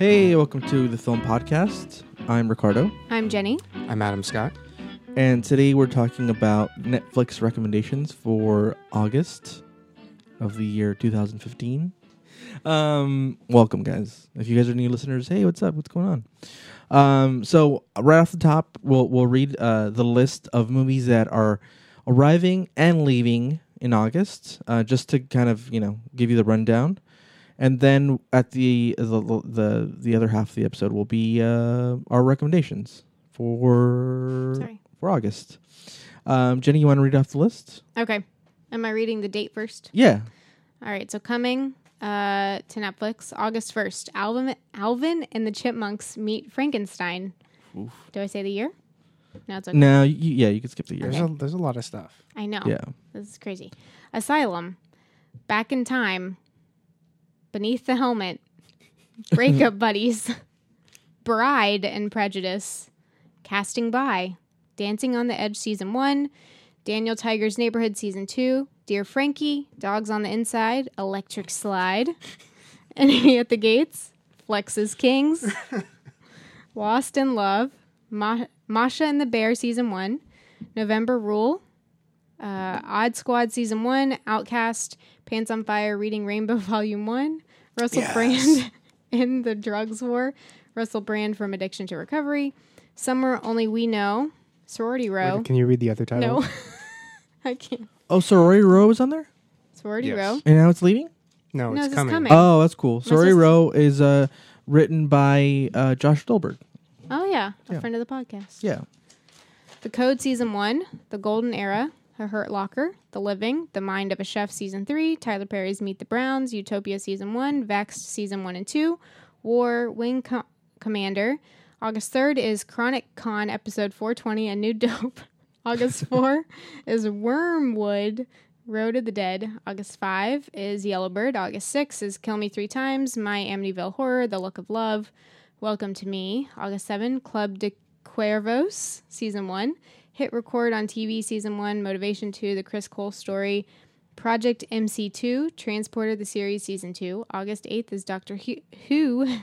Hey, welcome to the Film Podcast. I'm Ricardo. I'm Jenny. I'm Adam Scott. And today we're talking about Netflix recommendations for August of the year 2015. Welcome, guys. If you guys are new listeners, hey, what's up? What's going on? So right off the top, we'll read the list of movies that are arriving and leaving in August, just to kind of, give you the rundown. And then at the other half of the episode will be our recommendations for August. Jenny, you want to read off the list? Okay. Am I reading the date first? Yeah. All right. So coming to Netflix, August 1st, Alvin and the Chipmunks Meet Frankenstein. Oof. Do I say the year? No, it's okay. No, you can skip the year. Okay. There's a lot of stuff. I know. Yeah. This is crazy. Asylum, Back in Time, Beneath the Helmet, Breakup Buddies, Bride and Prejudice, Casting By, Dancing on the Edge Season 1, Daniel Tiger's Neighborhood Season 2, Dear Frankie, Dogs on the Inside, Electric Slide, Enemy at the Gates, Flex's Kings, Lost in Love, Masha and the Bear Season 1, November Rule, Odd Squad Season 1, Outcast, Pants on Fire, Reading Rainbow Volume 1, Russell Brand in the Drugs War, Russell Brand from Addiction to Recovery, Summer Only We Know, Sorority Row. Wait, can you read the other title? No, I can't. Oh, Sorority Row is on there? Sorority Yes. Row. And now it's leaving? No, No, it's this is coming. coming. Oh, that's cool. Sorority sister- Row is written by Josh Stolberg. Oh, yeah. A Yeah. friend of the podcast. Yeah. The Code Season 1, The Golden Era, A Hurt Locker, The Living, The Mind of a Chef Season 3, Tyler Perry's Meet the Browns, Utopia Season 1, Vaxxed Season 1 and 2, War, Wing Commander. August 3rd is Chronic Con Episode 420, A New Dope. August 4 is Wormwood, Road of the Dead. August 5 is Yellowbird. August 6 is Kill Me 3 Times, My Amityville Horror, The Look of Love, Welcome to Me. August 7, Club de Cuervos, Season 1. Hit Record on TV, Season 1. Motivation 2, The Chris Cole Story. Project MC2, Transporter the Series, Season 2. August 8th is Doctor Who,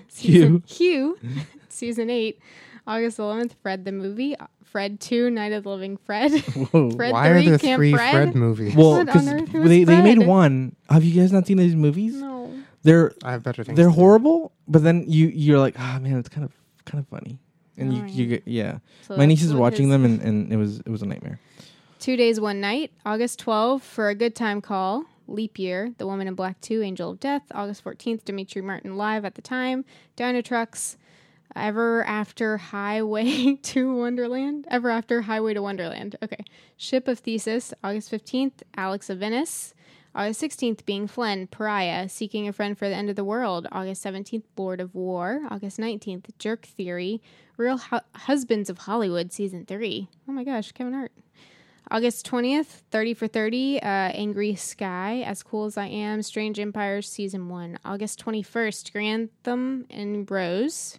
Season 8. August 11th, Fred the Movie. Fred 2, Night of the Living Fred. Whoa. Fred Why 3, are there Camp three Fred? Fred movies? Well, What because on earth? Who is they made Fred? one. Have you guys not seen these movies? No. They're I have better things. they're to do. horrible, but then you're like, man, it's kind of funny, and Alright. you get So My niece that's is what watching his- them, and it was a nightmare. 2 Days, One Night. August 12th, For a Good Time Call. Leap Year. The Woman in Black 2, Angel of Death. August 14th, Dimitri Martin Live at the Time. Dino Trucks. Ever After Highway to Wonderland. Ever After Highway to Wonderland. Okay. Ship of Thesis. August 15th, Alex of Venice. August 16th, Being Flynn, Pariah, Seeking a Friend for the End of the World. August 17th, Lord of War. August 19th, Jerk Theory. Real Husbands of Hollywood, Season 3. Oh my gosh, Kevin Hart. August 20th, 30 for 30, Angry Sky, As Cool as I Am, Strange Empires, Season 1. August 21st, Grantham and Rose,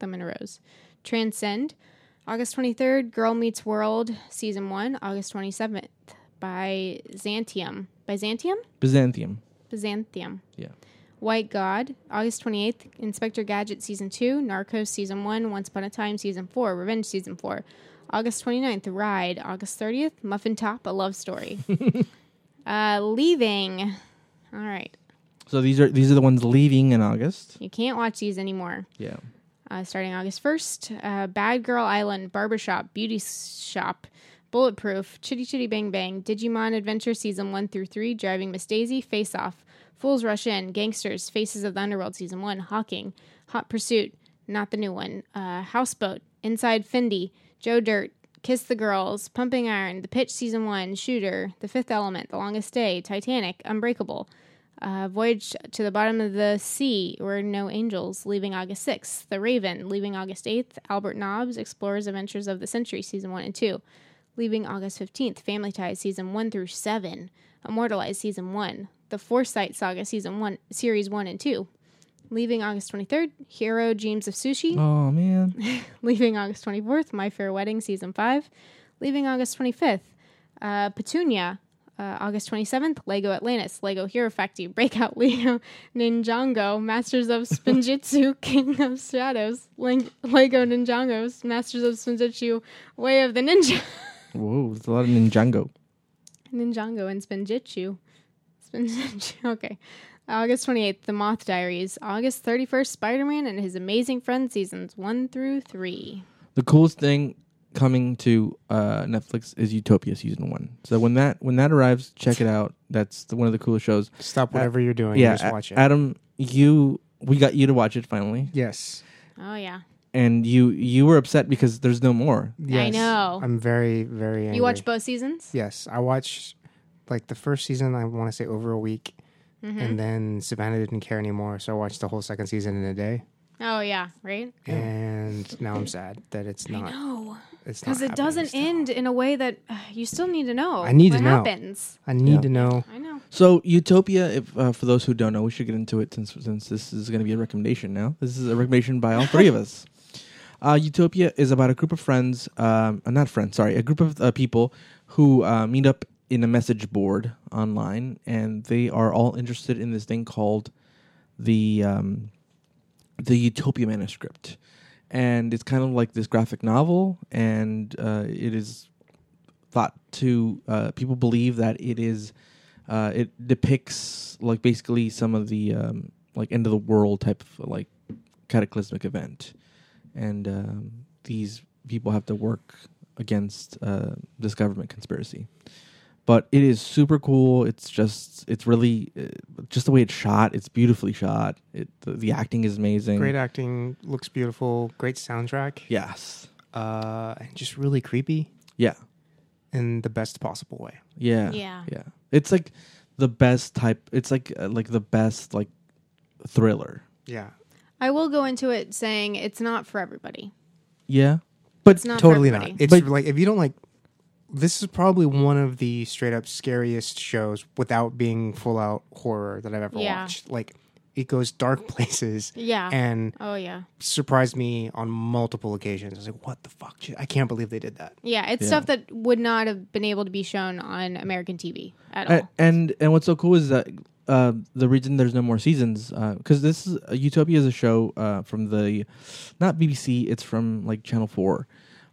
Transcend. August 23rd, Girl Meets World, Season 1. August 27th, by Byzantium. Yeah. White God. August 28th, Inspector Gadget Season 2. Narcos Season 1. Once Upon a Time Season 4. Revenge Season 4. August 29th, Ride. August 30th, Muffin Top, A Love Story. Leaving. All right. So these are the ones leaving in August. You can't watch these anymore. Yeah. Starting August 1st, Bad Girl Island, Barbershop, Beauty Shop, Bulletproof, Chitty Chitty Bang Bang, Digimon Adventure Season 1 through 3, Driving Miss Daisy, Face Off, Fools Rush In, Gangsters, Faces of the Underworld Season 1, Hawking, Hot Pursuit, not the new one, Houseboat, Inside Fendi, Joe Dirt, Kiss the Girls, Pumping Iron, The Pitch Season 1, Shooter, The Fifth Element, The Longest Day, Titanic, Unbreakable, Voyage to the Bottom of the Sea, Where No Angels, leaving August 6th, The Raven, leaving August 8th, Albert Nobbs, Explorers Adventures of the Century, Season 1 and 2, leaving August 15th, Family Ties, Season 1 through 7, Immortalized, Season 1, The Foresight Saga, Season 1, Series 1 and 2, leaving August 23rd, Hero Dreams of Sushi, Oh man. leaving August 24th, My Fair Wedding, Season 5, leaving August 25th, Petunia, August 27th, Lego Atlantis, Lego Hero Factory, Breakout, Lego Ninjago, Masters of Spinjitzu, King of Shadows, Lego Ninjagos, Masters of Spinjitzu, Way of the Ninja. Whoa, there's a lot of Ninjago. Ninjago and Spinjitzu. Okay. August 28th, The Moth Diaries. August 31st, Spider-Man and His Amazing Friends seasons 1 through 3. The coolest thing coming to Netflix is Utopia season 1. So when that arrives, check it out. That's one of the coolest shows. Stop whatever you're doing. Yeah, And just watch it. Adam, we got you to watch it finally, Yes. Oh, yeah. and you were upset because there's no more. Yes. know. I'm very, very angry. You watched both seasons? Yes. I watched like the first season, I want to say over a week. Mm-hmm. And then Savannah didn't care anymore. So I watched the whole second season in a day. Oh, yeah, right? And now I'm sad that it's not. No. It's Because not it doesn't happening end in a way that you still need to know. I need what to know. happens. still. I need Yeah. to know. I know. So Utopia, if for those who don't know, we should get into it since this is going to be a recommendation now. This is a recommendation by all three of us. Utopia is about a group of friends, a group of people who meet up in a message board online, and they are all interested in this thing called the Utopia manuscript. And it's kind of like this graphic novel, and it is thought to people believe that it depicts like basically some of the like end of the world type of like cataclysmic event, and these people have to work against this government conspiracy. But it is super cool. It's really just the way it's shot. It's beautifully shot. The acting is amazing. Great acting, looks beautiful, great soundtrack. Yes. And just really creepy Yeah. in the best possible way. Yeah. Yeah. Yeah. It's like the best type. It's like the best like thriller. Yeah. I will go into it saying it's not for everybody. Yeah. But It's not Totally for not. everybody. It's But- like, if you don't like, this is probably one of the straight up scariest shows without being full out horror that I've ever Yeah. watched. Like, it goes dark places Yeah. and Oh, yeah. surprised me on multiple occasions. I was like, what the fuck? I can't believe they did that. Yeah, it's Yeah. stuff that would not have been able to be shown on American TV at all. And what's so cool is that the reason there's no more seasons because this is Utopia is a show from the not BBC, it's from like Channel 4,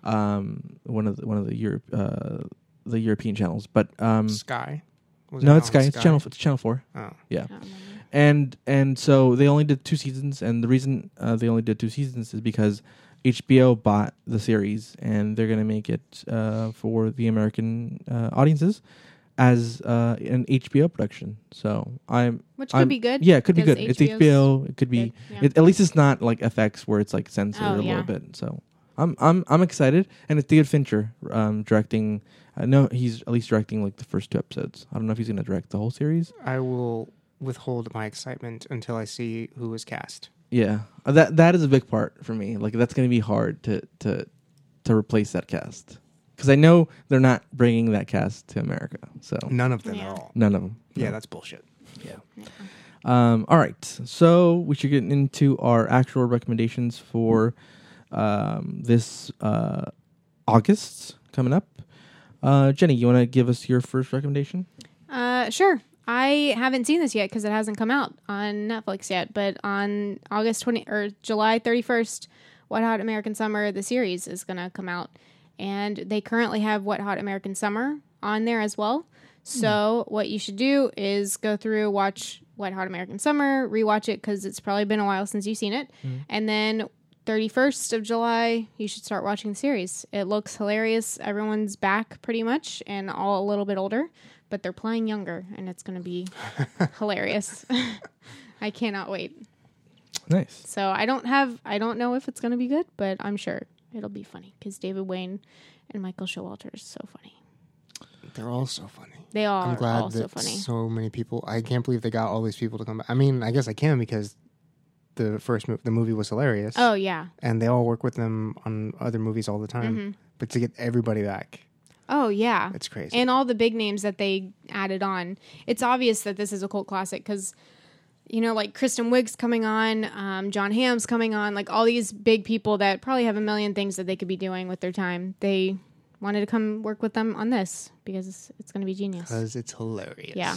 one of the European channels. But Sky? Was no, it it's on Sky. It's Channel 4. Oh. Yeah. I don't remember. And so they only did 2 seasons, and the reason they only did 2 seasons is because HBO bought the series, and they're gonna make it for the American audiences as an HBO production. So Which could be good. Yeah, it could be good. because It's HBO's HBO. It could be. good, yeah. At least it's not like FX where it's like censored Oh, a yeah. little bit. So I'm excited, and it's David Fincher directing. I know he's at least directing like the first 2 episodes. I don't know if he's gonna direct the whole series. I will withhold my excitement until I see who is cast. Yeah, that is a big part for me. Like that's going to be hard to replace that cast because I know they're not bringing that cast to America. So None of them Yeah. at all. none of them. Yeah, No. that's bullshit. Yeah. All right, so we should get into our actual recommendations for this August coming up. Jenny, you want to give us your first recommendation? Sure. I haven't seen this yet because it hasn't come out on Netflix yet. But on July 31st, Wet Hot American Summer, the series, is going to come out. And they currently have Wet Hot American Summer on there as well. So what you should do is go through, watch Wet Hot American Summer, rewatch it because it's probably been a while since you've seen it. And then 31st of July, you should start watching the series. It looks hilarious. Everyone's back pretty much and all a little bit older, but they're playing younger, and it's going to be hilarious. I cannot wait. Nice. So I don't know if it's going to be good, but I'm sure it'll be funny because David Wayne and Michael Showalter are so funny. They're all so funny. They are I'm glad all so that funny. so many people. I can't believe they got all these people to come back. I mean, I guess I can because the movie was hilarious. Oh, yeah. And they all work with them on other movies all the time. Mm-hmm. But to get everybody back, Oh, yeah. it's crazy. And all the big names that they added on. It's obvious that this is a cult classic because, you know, like Kristen Wiig's coming on, John Hamm's coming on, like all these big people that probably have a million things that they could be doing with their time. They wanted to come work with them on this because it's going to be genius. Because it's hilarious. Yeah.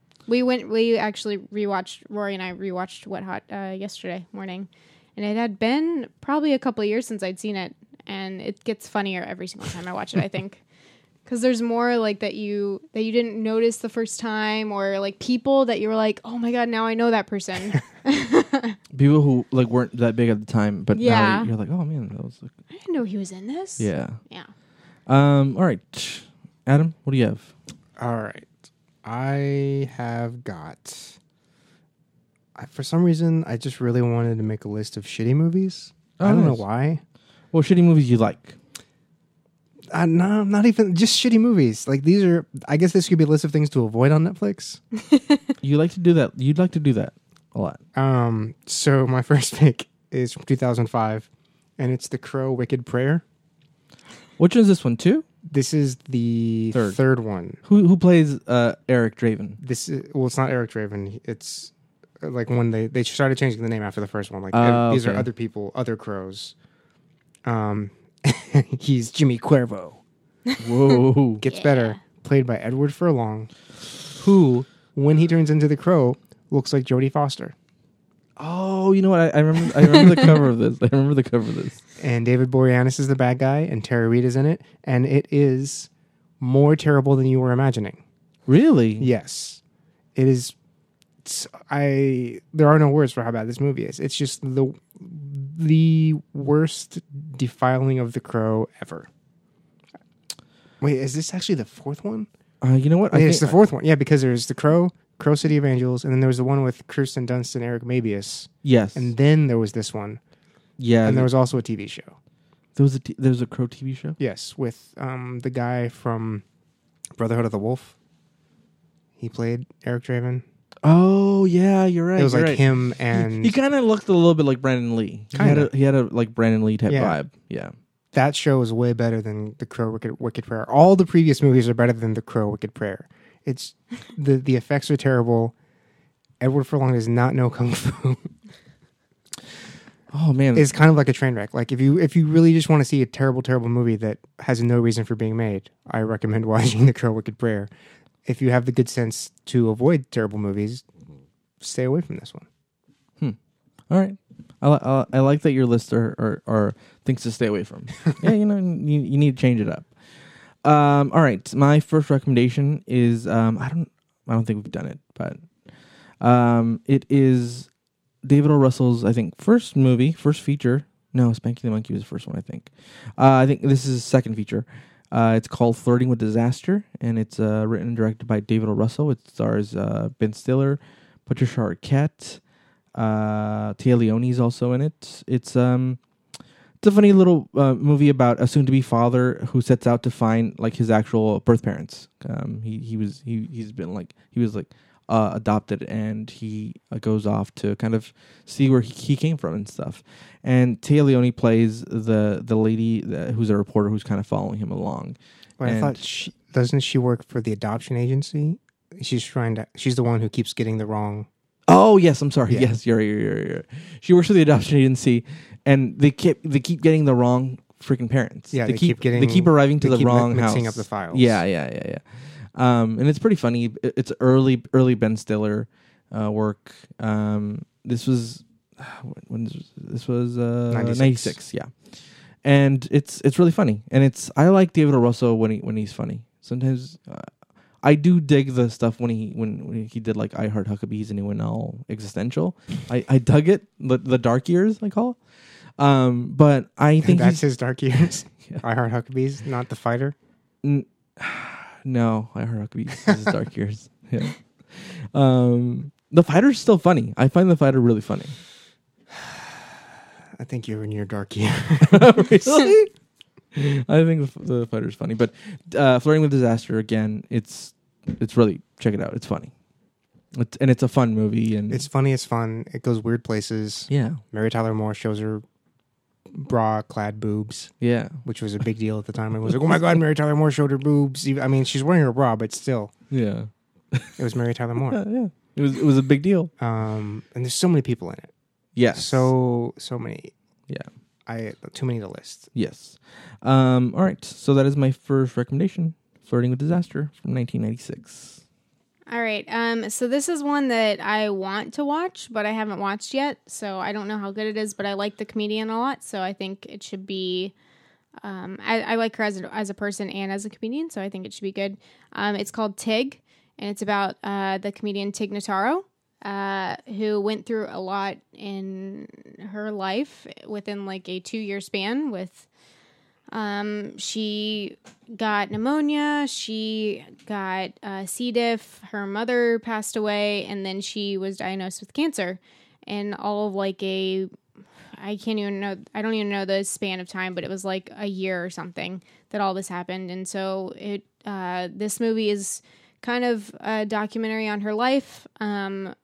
Rory and I rewatched Wet Hot yesterday morning, and it had been probably a couple of years since I'd seen it, and it gets funnier every single time I watch it, I think. Because there's more like that you didn't notice the first time, or like people that you were like, oh my God, now I know that person. People who like weren't that big at the time, but Yeah. now you're like, oh man, that was like, I didn't know he was in this. yeah. Yeah. All right, Adam, what do you have? All right. I have got... for some reason, I just really wanted to make a list of shitty movies. Oh, I don't know nice. why. What shitty movies you like? No, not even just shitty movies. Like these are, I guess this could be a list of things to avoid on Netflix. You like to do that. You'd like to do that a lot. So my first pick is from 2005, and it's The Crow: Wicked Prayer. Which one is this one too? This is the third one. Who plays Eric Draven? It's not Eric Draven. It's like when they started changing the name after the first one. Like these are okay. other people, other crows. He's Jimmy Cuervo. Whoa. Gets better. Played by Edward Furlong, who, when he turns into the Crow, looks like Jodie Foster. Oh, you know what? I remember the cover of this. And David Boreanaz is the bad guy, and Tara Reid is in it, and it is more terrible than you were imagining. Really? Yes, it is. There are no words for how bad this movie is. It's just the worst defiling of the Crow ever. Wait, is this actually the fourth one? You know what? It's the fourth one. Yeah, because there's the Crow City of Angels, and then there was the one with Kirsten Dunst and Eric Mabius. Yes. And then there was this one. Yeah. And there was also a TV show. There was a Crow TV show? Yes, with the guy from Brotherhood of the Wolf. He played Eric Draven. Oh, yeah, you're right. It was you're like right. him and... He kind of looked a little bit like Brandon Lee. He had a like Brandon Lee type vibe. Yeah. That show is way better than The Crow Wicked Prayer. All the previous movies are better than The Crow Wicked Prayer. It's the effects are terrible. Edward Furlong does not know kung fu. Oh man, It's kind of like a train wreck. Like if you really just want to see a terrible movie that has no reason for being made, I recommend watching The Crow Wicked Prayer. If you have the good sense to avoid terrible movies, stay away from this one. All right. I like that your list are things to stay away from. Yeah, you need to change it up. All right. My first recommendation is I don't think we've done it, but it is David O. Russell's, I think, first feature. No, Spanky the Monkey was the first one, I think. I think this is his second feature. It's called Flirting with Disaster, and it's written and directed by David O. Russell. It stars Ben Stiller, Patricia Arquette, Tia Leone's also in it. It's a funny little movie about a soon-to-be father who sets out to find like his actual birth parents. He was adopted, and he goes off to kind of see where he came from and stuff. And Tia Leone plays the lady who's a reporter who's kind of following him along. But I thought doesn't she work for the adoption agency? She's the one who keeps getting the wrong. Oh yes, I'm sorry. Yeah. Yes, you're. She works for the adoption agency, and they keep getting the wrong freaking parents. Yeah, they keep arriving to the wrong house. Mixing up the files. Yeah. And it's pretty funny. It's early Ben Stiller work. This was when this was 96. Yeah, and it's really funny. And I like David O. Russell when he's funny. Sometimes I do dig the stuff when he did like I Heart Huckabees and he went all existential. I dug it, the dark years I call. But I think that's his dark years. Yeah. I Heart Huckabees, not The Fighter. No, I Heart Huckabees. This is dark years. Yeah. The Fighter's still funny. I find The Fighter really funny. I think you're in your dark year. Really? I think the Fighter's funny, but Flirting with Disaster again. It's really, check it out. It's funny. It's a fun movie, and It's funny. It's fun. It goes weird places. yeah, Mary Tyler Moore shows her bra-clad boobs, yeah, which was a big deal at the time. It was like, oh my God, Mary Tyler Moore showed her boobs. I mean, she's wearing her bra, but still, yeah. it was Mary Tyler Moore. Yeah. It was a big deal. And there's so many people in it. Yes. So many. Yeah. too many to list. Yes. All right. So that is my first recommendation, Flirting with Disaster from 1996. All right. So this is one that I want to watch, but I haven't watched yet. So I don't know how good it is, but I like the comedian a lot. So I think it should be. I like her as a person and as a comedian, so I think it should be good. It's called Tig, and it's about the comedian Tig Notaro, who went through a lot in her life within like a 2-year span with. She got pneumonia, she got C. diff, her mother passed away, and then she was diagnosed with cancer. And all of like I don't even know the span of time, but it was like a year or something that all this happened. And so this movie is kind of a documentary on her life, and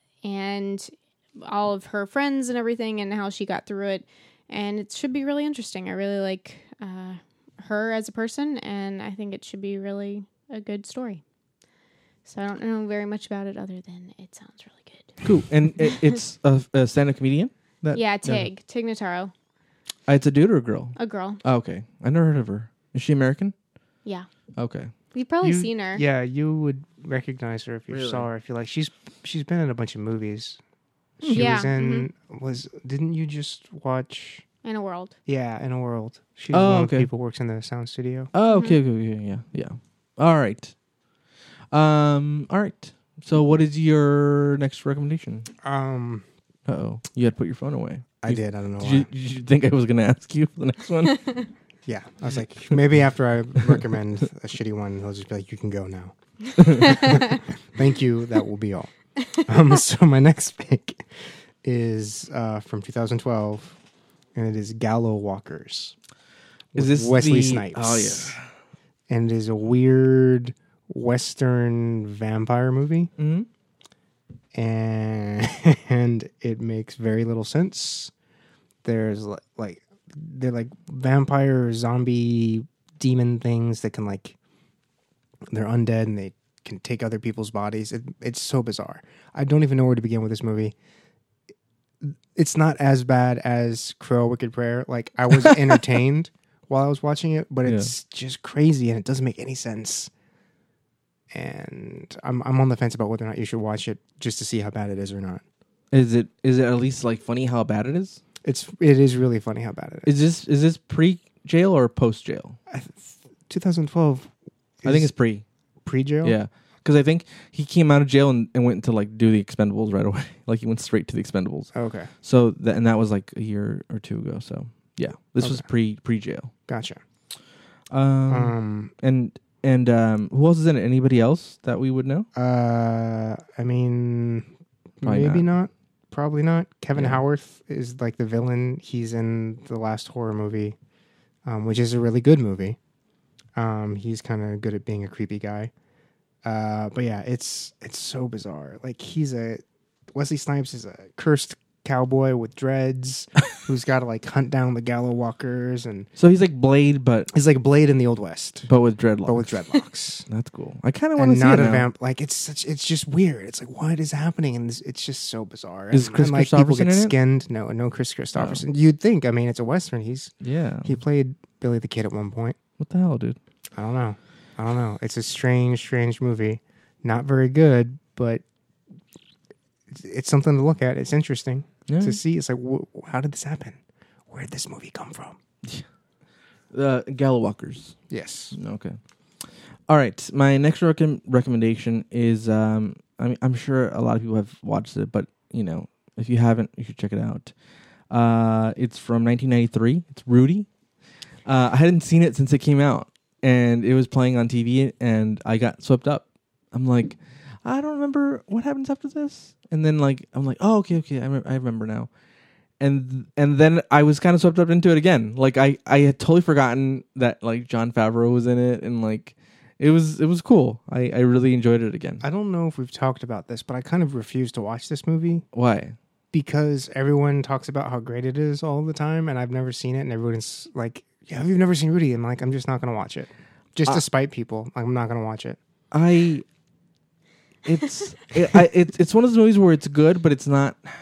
all of her friends and everything and how she got through it. And it should be really interesting. I really like her as a person, and I think it should be really a good story. So I don't know very much about it other than it sounds really good. Cool. And it's a stand-up comedian? Tig Notaro. It's a dude or a girl? A girl. Oh, okay. I never heard of her. Is she American? Yeah. Okay. You've probably seen her. Yeah, you would recognize her if you Really? saw her. I feel like she's been in a bunch of movies. She Yeah, was in didn't you just watch? In a World. Yeah, In a World. She's Oh, one of okay. the people who works in the sound studio. Oh, okay. Yeah. All right. All right. So what is your next recommendation? Uh-oh. You had to put your phone away. I did. I don't know why. Did you think I was going to ask you for the next one? Yeah, I was like, maybe after I recommend a shitty one, he'll just be like, "You can go now." Thank you. That will be all. So my next pick is from 2012, and it is Gallow Walkers. Is this Wesley the- Snipes? Oh, yeah. And it is a weird Western vampire movie, Mm-hmm. and it makes very little sense. There's they're like vampire zombie demon things that can they're undead and they can take other people's bodies. It's so bizarre. I don't even know where to begin with this movie. It's not as bad as Cruel Wicked Prayer. Like, I was entertained while I was watching it, but it's just crazy and it doesn't make any sense. And I'm on the fence about whether or not you should watch it just to see how bad it is or not. Is it at least like funny how bad it is? It is really funny how bad it is. Is this pre-jail or post-jail? 2012. I think it's pre-jail. Yeah. Because I think he came out of jail and went to do the Expendables right away. Like he went straight to the Expendables. Okay. So that was like a year or two ago. So yeah, this was pre-jail. Gotcha. And who else is in it? Anybody else that we would know? I mean, Probably maybe not. Probably not. Kevin Yeah. Howarth is like the villain. He's in the last horror movie, which is a really good movie. He's kind of good at being a creepy guy. But yeah, it's so bizarre. Like, Wesley Snipes is a cursed cowboy with dreads who's got to hunt down the Gallow Walkers, and So he's like Blade, but he's like Blade in the Old West, with dreadlocks. but with dreadlocks. That's cool. I kind of want to And see not it a now. vamp. Like, it's just weird. It's like, what is happening? And it's just so bizarre. Is Chris people Christopherson get in it? skinned. No Chris Christopherson. You'd think. I mean, it's a Western. Yeah. He played Billy the Kid at one point. What the hell, dude? I don't know. It's a strange movie. Not very good, but it's something to look at. It's interesting to see. It's like, how did this happen? Where did this movie come from? Gallow Walkers. Yes. Okay. All right. My next recommendation is I'm sure a lot of people have watched it, but if you haven't, you should check it out. It's from 1993. It's Rudy. I hadn't seen it since it came out, and it was playing on TV, and I got swept up. I'm like, I don't remember what happens after this, and then I'm like, oh, okay, I remember now. And then I was kind of swept up into it again. Like I had totally forgotten that Jon Favreau was in it, and it was cool. I really enjoyed it again. I don't know if we've talked about this, but I kind of refuse to watch this movie Why? because everyone talks about how great it is all the time, and I've never seen it, and everyone's like, yeah, you've never seen Rudy. I'm like, I'm just not going to watch it. Just to spite people. I'm not going to watch it. It's one of those movies where it's good, but it's not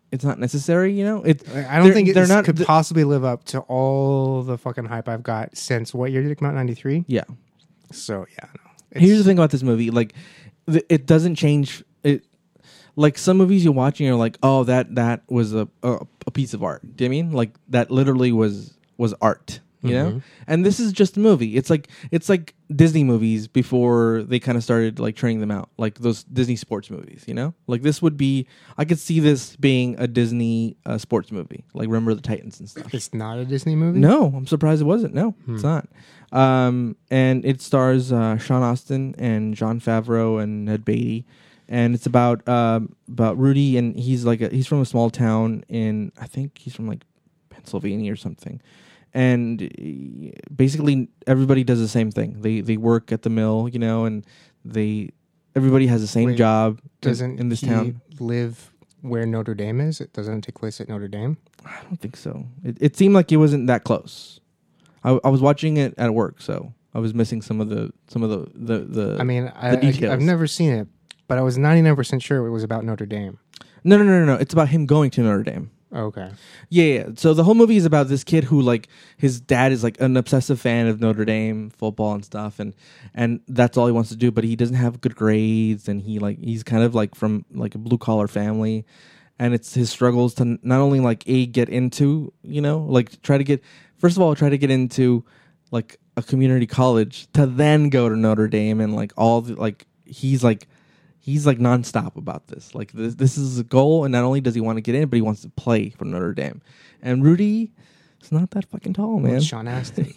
it's not necessary. You know, I don't think they're it not could possibly live up to all the fucking hype I've got since what year did it come out? 93. Yeah. So yeah, no. Here's the thing about this movie: like, it doesn't change. It like some movies you watch and you're like, oh, that was a piece of art. Do you know what I mean like that? Literally was art. You know, and this is just a movie. It's like Disney movies before they kind of started like churning them out, like those Disney sports movies. You know, like this would be. I could see this being a Disney sports movie, like Remember the Titans and stuff. It's not a Disney movie. No, I'm surprised it wasn't. No, it's not. And it stars Sean Astin and Jon Favreau and Ned Beatty, and it's about Rudy, and he's from a small town in, I think he's from like Pennsylvania or something. And basically everybody does the same thing. They work at the mill, you know, and everybody has the same job in this town. Live where Notre Dame is? It doesn't take place at Notre Dame? I don't think so. It seemed like it wasn't that close. I was watching it at work, so I was missing some of the I mean, the details. I've never seen it, but I was 99% sure it was about Notre Dame. No. It's about him going to Notre Dame. Okay. Yeah. So the whole movie is about this kid who, like, his dad is like an obsessive fan of Notre Dame football and stuff, and that's all he wants to do. But he doesn't have good grades, and he's kind of like from like a blue collar family, and it's his struggles to not only like get into, you know, like try to get into like a community college, to then go to Notre Dame, and like all the like he's nonstop about this. Like this is a goal, and not only does he want to get in, but he wants to play for Notre Dame. And Rudy is not that fucking tall, man. Well, Sean Astin.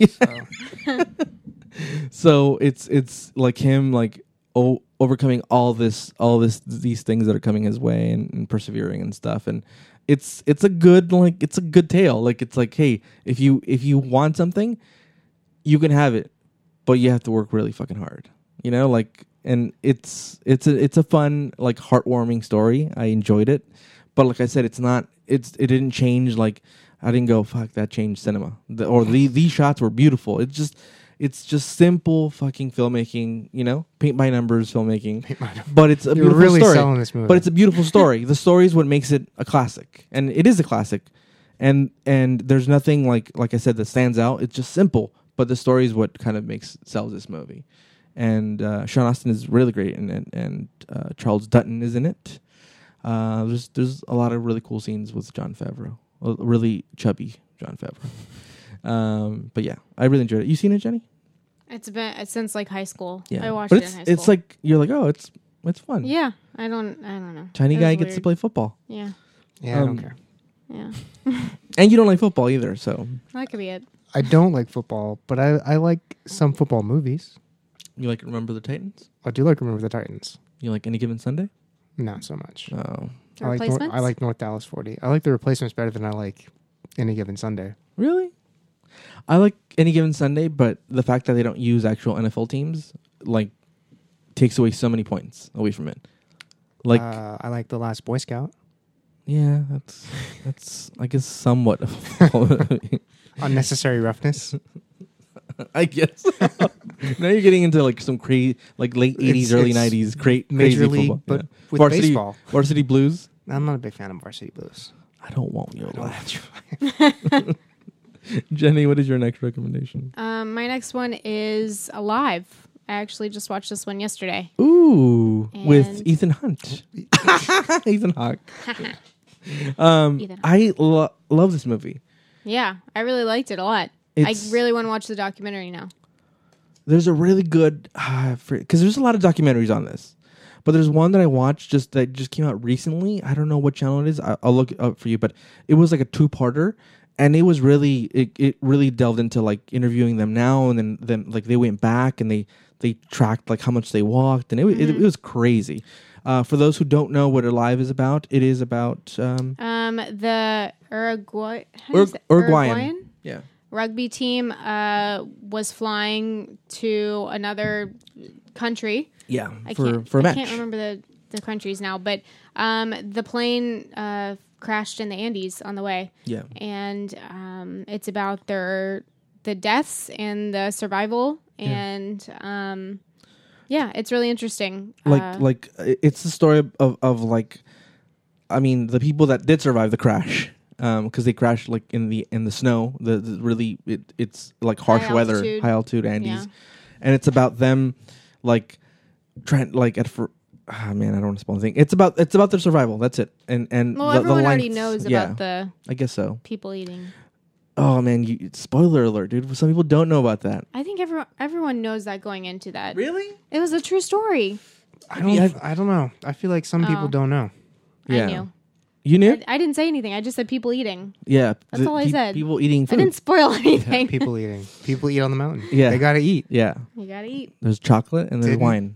So it's like him like overcoming all these things that are coming his way, and persevering and stuff. And it's a good tale. Like it's like, hey, if you want something, you can have it, but you have to work really fucking hard. You know, like. And it's a fun, like, heartwarming story. I enjoyed it, but like I said, it didn't change. Like, I didn't go, fuck, that changed cinema. These shots were beautiful. It's just simple fucking filmmaking. You know, paint by numbers filmmaking. But it's a beautiful really story. selling this movie. But it's a beautiful story. The story is what makes it a classic, and it is a classic. And there's nothing like I said that stands out. It's just simple, but the story is what kind of sells this movie. And Sean Astin is really great, and Charles Dutton is in it. There's a lot of really cool scenes with Jon Favreau, a really chubby Jon Favreau. But yeah, I really enjoyed it. You seen it, Jenny? It's been since like high school. Yeah, I watched but it in high school. It's like you're like, oh, it's fun. Yeah, I don't know. Tiny It guy was gets to weird. play football. Yeah, I don't care. yeah. And you don't like football either, so That could be it. I don't like football, but I like some football movies. you like Remember the Titans? I do like Remember the Titans. You like Any Given Sunday? Not so much. Oh, The Replacements? I like North Dallas 40. I like The Replacements better than I like Any Given Sunday. really? I like Any Given Sunday, but the fact that they don't use actual NFL teams like takes away so many points away from it. Like, I like The Last Boy Scout. yeah, that's I guess somewhat. Unnecessary roughness. I guess. Now you're getting into like some crazy, like late 80s, early 90s, crazy Major League, football. but Yeah. with Varsity, baseball. Varsity Blues. I'm not a big fan of Varsity Blues. I don't want you. No, that's fine. Jenny, what is your next recommendation? My next one is Alive. I actually just watched this one yesterday. Ooh, with And- Ethan Hunt. Ethan Hawke. Ethan. I love this movie. Yeah, I really liked it a lot. It's- I really want to watch the documentary now. There's a really good because there's a lot of documentaries on this, but there's one that I watched that just came out recently. I don't know what channel it is. I'll look it up for you, but it was like a 2-parter, and it was really it really delved into like interviewing them now, and then like they went back and they tracked like how much they walked, and it was crazy. For those who don't know what Alive is about, it is about The Uruguayan yeah. rugby team was flying to another country. Yeah, I for a I match. can't remember the countries now, but the plane crashed in the Andes on the way. Yeah. And it's about the deaths and the survival, and yeah, it's really interesting. Like it's the story of like I mean, the people that did survive the crash, because they crashed like in the snow. The really it's like harsh weather, altitude. high altitude Andes, Yeah. and it's about them like trying like man, I don't want to spoil anything. It's about their survival. That's it. And Well, the everyone already lengths- knows yeah, about the I guess so. people eating. Oh man, spoiler alert, dude. Some people don't know about that. I think everyone knows that going into that. Really? It was a true story. I don't know. I feel like some people Oh. don't know. Yeah. I knew. You knew? I didn't say anything. I just said people eating. Yeah. That's all I said. People eating I food. didn't spoil anything. People eating. People eat on the mountain. Yeah. They gotta eat. Yeah. You gotta eat. There's chocolate and there's Didn't- wine.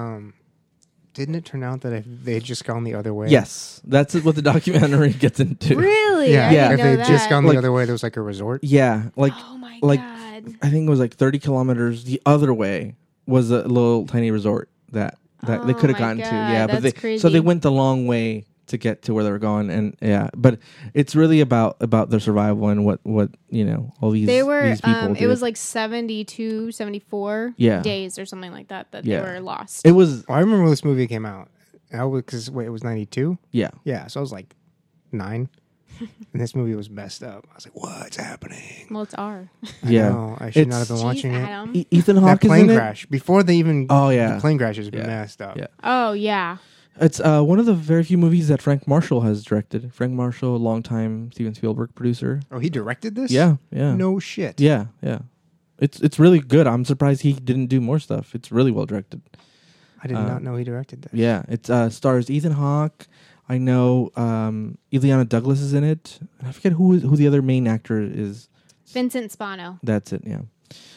Didn't it turn out that if they had just gone the other way? Yes. That's what the documentary gets into. Really? Yeah. I Yeah. didn't If know they that. had just gone the Like- other way, there was like a resort. Yeah. Like Oh my like- god. I think it was like 30 kilometers the other way was a little tiny resort that they Oh could have my gotten to. God, Yeah, but that's so they crazy. went the long way to get to where they were going, and yeah, but it's really about their survival and what all these They were these people it was did. like 72, 74 Yeah. days or something like that Yeah. they were lost. it was I remember when this movie came out. Because it was 92. yeah. Yeah, so I was like 9, and this movie was messed up. I was like, "What's happening?" Well, it's R. Yeah. I should not have been Jeez, watching it. Adam. Ethan That Hawke is plane in it. crash before they even. Oh yeah, The plane crash has been Yeah. messed up. Yeah. Oh yeah. It's one of the very few movies that Frank Marshall has directed. Frank Marshall, a longtime Steven Spielberg producer. Oh, he directed this? Yeah. No shit. Yeah. It's really good. I'm surprised he didn't do more stuff. It's really well directed. I did not know he directed this. Yeah, it stars Ethan Hawke. I know Ileana Douglas is in it. I forget who the other main actor is. Vincent Spano. That's it. Yeah.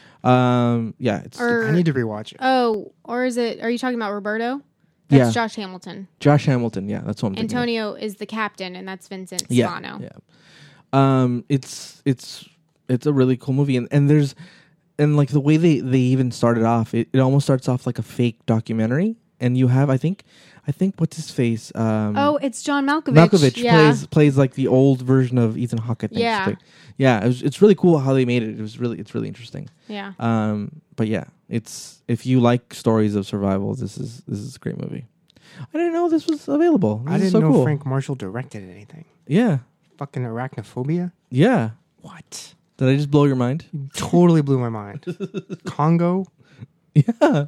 Yeah. It's Or I need to rewatch it. oh, or is it? Are you talking about Roberto? That's Yeah. Josh Hamilton. Josh Hamilton. Yeah, that's what I'm thinking. Antonio is the captain, and that's Vincent Yeah. Spano. Yeah. It's a really cool movie, and there's like the way they even started off. It almost starts off like a fake documentary, and you have I think what's his face. Oh, it's John Malkovich. Malkovich Yeah. plays like the old version of Ethan Hawke. I think. Yeah. So, yeah. It's really cool how they made it. It's really interesting. Yeah. But yeah, it's if you like stories of survival, this is a great movie. I didn't know this was available. This I is didn't so know cool. Frank Marshall directed anything. Yeah, Fucking Arachnophobia? yeah. What? Did I just blow your mind? Totally blew my mind. Congo? Yeah.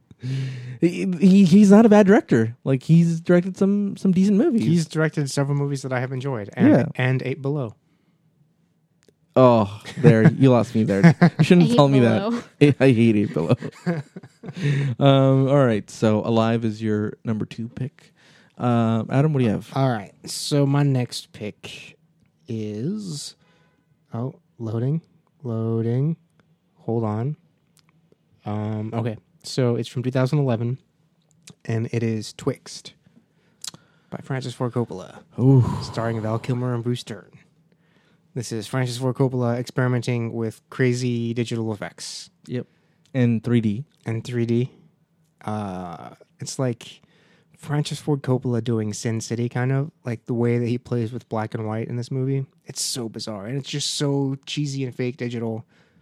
He's not a bad director. Like he's directed some decent movies. He's directed several movies that I have enjoyed. Yeah. And 8 Below. Oh, there you lost me there. You shouldn't Eight tell me Below. that. I hate Eight Below. All right, so Alive is your number 2 pick. Adam, what do you have? All right. So my next pick is... Oh, loading. Hold on. Okay. So it's from 2011, and it is Twixt by Francis Ford Coppola, Ooh, starring Val Kilmer and Bruce Dern. This is Francis Ford Coppola experimenting with crazy digital effects yep, and 3D. and 3D. It's like Francis Ford Coppola doing Sin City, kind of like the way that he plays with black and white in this movie. It's so bizarre, and it's just so cheesy and fake digital.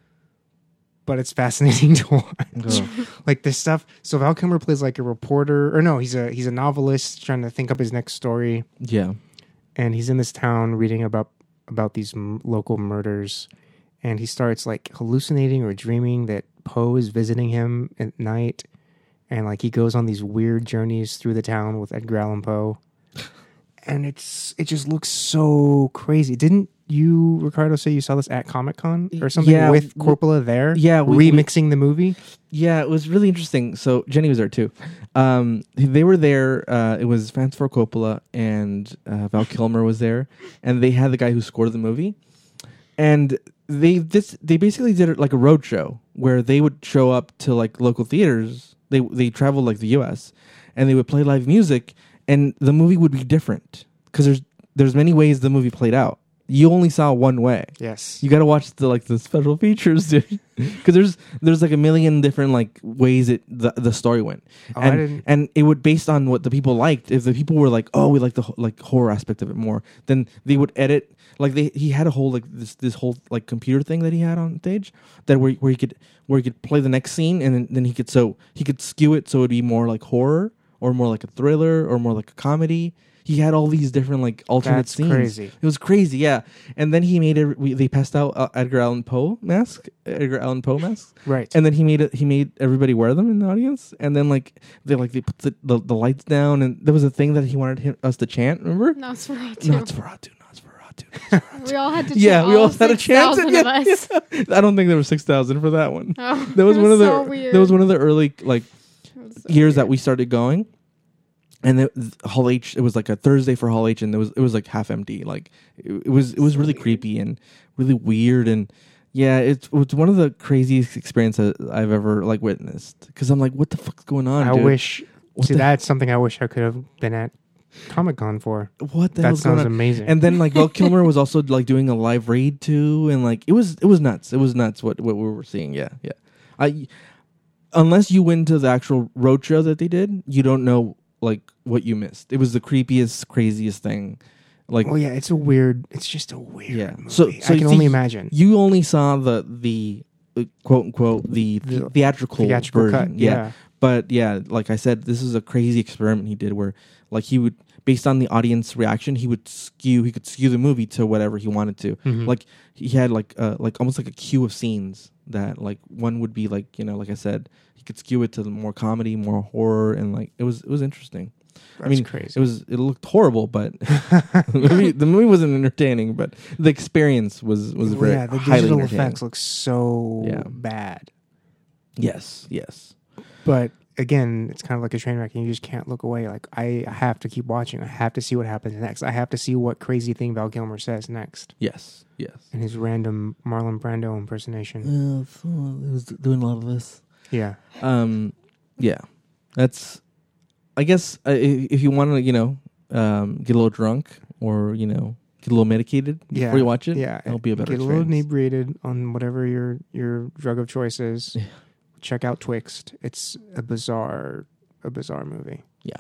But it's fascinating to watch. Like this stuff. So Val Kilmer plays like a reporter, or no, he's a novelist trying to think up his next story, Yeah, and he's in this town reading about these local murders, and he starts like hallucinating or dreaming that Poe is visiting him at night, and like he goes on these weird journeys through the town with Edgar Allan Poe, and it just looks so crazy. Didn't you, Ricardo, say you saw this at Comic-Con or something Yeah, with Coppola there? yeah, we- remixing the movie. yeah. It was really interesting. So Jenny was there too. They were there. It was Francis Ford Coppola and Val Kilmer was there, and they had the guy who scored the movie, and they basically did it like a road show where they would show up to like local theaters. They traveled like the U.S. and they would play live music, and the movie would be different because there's many ways the movie played out. You only saw one way. Yes. You got to watch the special features, dude, because there's like a million different like ways the story went, Oh, I didn't- and it would based on what the people liked. If the people were like, oh, we like the like horror aspect of it more, then they would edit. Like he had a whole like this whole like computer thing that he had on stage that where he could play the next scene, and then he could skew it so it'd be more like horror or more like a thriller or more like a comedy. he had all these different like alternate That's scenes. crazy. It was crazy, yeah. And then he made they passed out Edgar Allan Poe masks, Right. and then he made everybody wear them in the audience. And then they put the lights down, and there was a thing that he wanted us to chant. Remember? Nosferatu. Nosferatu. We all had to chant. Yeah, we all had a chance. 6,000 of us. I don't think there was 6,000 for that one. Oh, That was one of the so weird. that was one of the early like So years that weird. we started going, and Hall H. It was like a Thursday for Hall H, and it was like half empty. Like it was really creepy and really weird, and yeah, it's one of the craziest experiences I've ever like witnessed. Because I'm like, what the fuck's going on? I dude? wish. What See, the- that's something I wish I could have been at Comic-Con for. What the That hell's going sounds on? amazing. And then like Val Kilmer was also like doing a live raid too, and like it was nuts. It was nuts what we were seeing. Yeah. Unless you went to the actual roadshow that they did, you don't know like what you missed. It was the creepiest, craziest thing. Like Well, yeah, it's just a weird Yeah. movie. So I can you only see- imagine. you only saw the quote unquote the theatrical version. cut. Yeah. But yeah, like I said, this is a crazy experiment he did where like he would, based on the audience reaction, he could skew the movie to whatever he wanted to. Mhm. Like he had like almost like a queue of scenes that like one would be like, like I said, he could skew it to the more comedy, more horror, and like it was interesting. That's I mean, crazy. it looked horrible, but the movie wasn't entertaining, but the experience was very yeah, the highly digital entertaining. effects look so Yeah. bad. Yes. But again, it's kind of like a train wreck, and you just can't look away. Like I have to keep watching. I have to see what happens next. I have to see what crazy thing Val Kilmer says next Yes. in his random Marlon Brando impersonation. It was doing a lot of this. Yeah, Yeah, that's. I guess if you want to, get a little drunk or get a little medicated yeah. before you watch it, Yeah, it'll be a better Get a little experience. inebriated on whatever your drug of choice is. Yeah. Check out Twixt. It's a bizarre movie.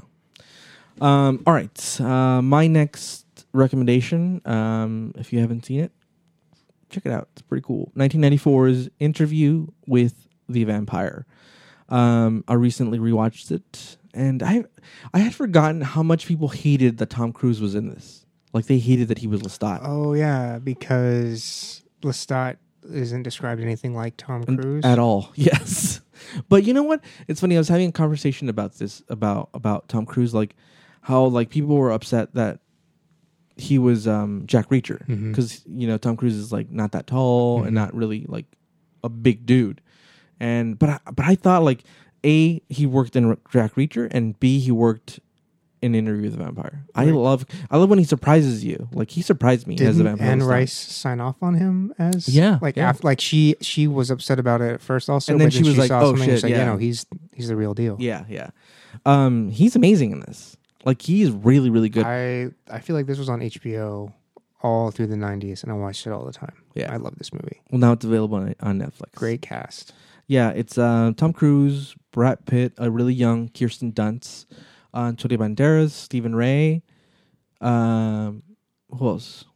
All right, my next recommendation, if you haven't seen it, check it out. It's pretty cool. 1994's Interview with the Vampire. I recently rewatched it, and I had forgotten how much people hated that Tom Cruise was in this. Like they hated that he was Lestat. Oh yeah, because Lestat isn't described anything like Tom Cruise At all. Yes. But you know what? It's funny. I was having a conversation about this, about Tom Cruise, like how like people were upset that he was Jack Reacher Mhm. because Tom Cruise is like not that tall and not really like a big dude. And but I thought like A, he worked in Jack Reacher, and B, he worked in Interview with the Vampire. Right. I love when he surprises you. Like he surprised me as a Didn't vampire. Anne Lestat. Rice sign off on him as Yeah. After, like she was upset about it at first also, And then but she was like, saw "Oh, something and shit, she's like, yeah. no, he's the real deal. Yeah. He's amazing in this. Like he's really, really good. I feel like this was on HBO all through the 90s, and I watched it all the time. Yeah. I love this movie. Well, now it's available on Netflix. Great cast. Yeah, it's Tom Cruise, Brad Pitt, a really young Kirsten Dunst, Antonio Banderas, Stephen Ray. Who else?